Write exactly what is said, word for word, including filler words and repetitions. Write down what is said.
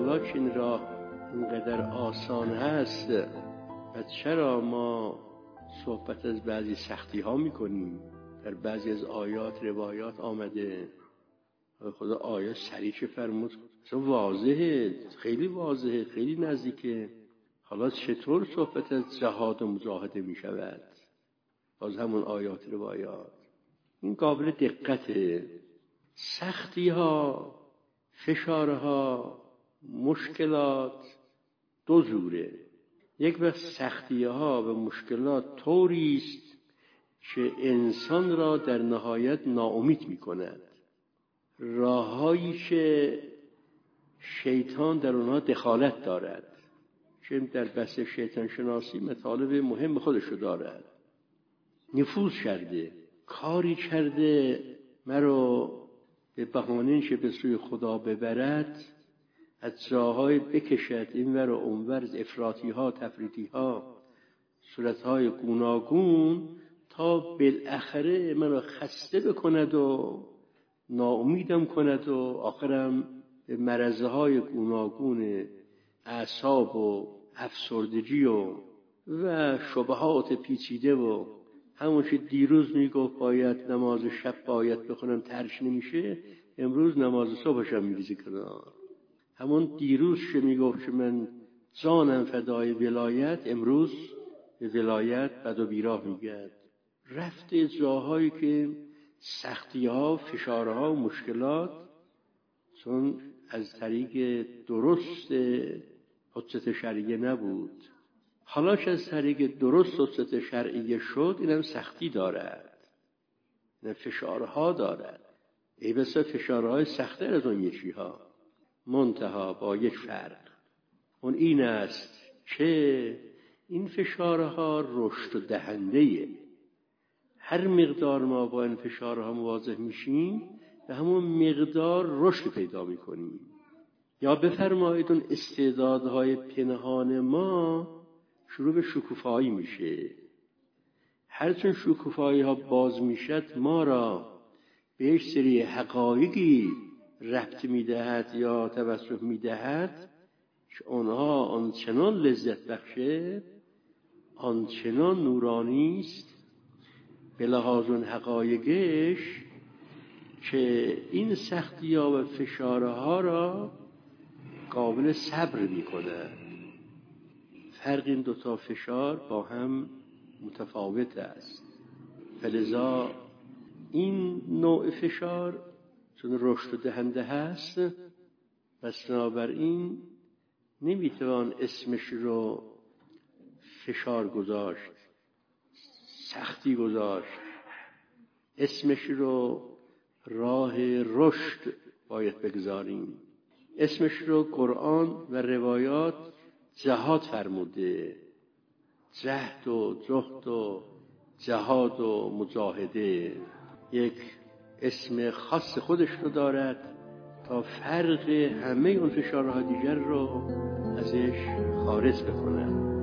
حالا که این راه اینقدر آسان هست و چرا ما صحبت از بعضی سختی ها میکنیم؟ در بعضی از آیات روایات آمده، خدا آیات سریع فرمود، اصلا واضحه، خیلی واضحه، خیلی نزدیکه. حالا چطور صحبت از جهاد و مجاهده می شود؟ باز همون آیات روایات این قابل دقته. سختی ها، فشارها، مشکلات دو جوره. یک وقت سختی ها و مشکلات طوری است که انسان را در نهایت ناامید می کند. راههایی که شیطان در اونها دخالت دارد، که در بحث شیطان شناسی مطالب مهم خودشو دارد. نفوذ کرده، کاری کرده مرا به بهانه اینکه به سوی خدا ببرد از جاهای بکشد اینور و اونور، از افراطی ها، تفریطی ها، صورت های گوناگون، تا بالاخره منو خسته بکند و ناامیدم کند و آخرم به مرضهای گوناگون اعصاب و افسردگی و و شبهات پیچیده و همون که دیروز میگفت باید نماز شب باید بخونم ترش نمیشه، امروز نماز صبحشم میریزه کنار. همون دیروز که میگفت که من جانم فدای ولایت، امروز به ولایت بد و بیراه میگرد. رفته جاهایی که سختی ها، فشارها و مشکلات، چون از طریق درست حجت شرعیه نبود. حالا که از طریق درست حجت شرعیه شد، اینم سختی دارد، اینم فشارها دارد. ای بسا فشارهای سخت‌تر از اون یکیها، منتها با یک فرق. اون این است که این فشارها رشد دهنده‌ایه. هر مقدار ما با این فشارها مواجه میشیم به همون مقدار رشد پیدا میکنیم. یا بفرمایید اون استعدادهای پنهان ما شروع به شکوفایی میشه. هرچون شکوفایی ها باز میشد ما را به یک سری حقایقی ربط میدهد یا توسط میدهد که اونها آنچنان لذت بخشه، آنچنان نورانی است به لحاظ اون حقایقش که این سختی ها و فشارها را قابل صبر میکنه. فرق این دوتا فشار با هم متفاوت است. فلذا این نوع فشار چون رشد دهنده هست، پس بنابراین نمیتوان اسمش رو فشار گذاشت، سختی گذاشت. اسمش رو راه رشد باید بگذاریم. اسمش رو قرآن و روایات جهاد فرموده. جهد و جهد و جهاد و مجاهده یک اسم خاص خودش رو دارد تا فرق همه اون فشارهای دیگر رو ازش خارج بکنه.